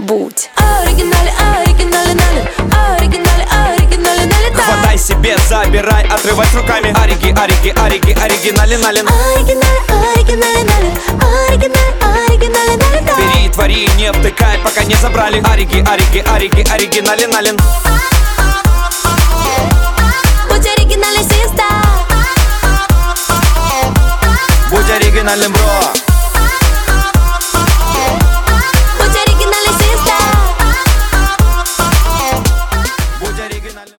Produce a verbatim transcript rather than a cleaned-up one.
Будь оригинале, оригинале, нале, оригинале, оригинале, налетай. Хватай себе, забирай, отрывай с руками. Ориги, ориги, ориги, оригинале, нален. Оригинале, оригинале, нале, оригинале, оригинале, налетай. Бери, твори, не втыкай, пока не забрали. Ориги, ориги, ориги, оригинале, нален. Будь оригинальный, сестра. Будь оригинальным, бро.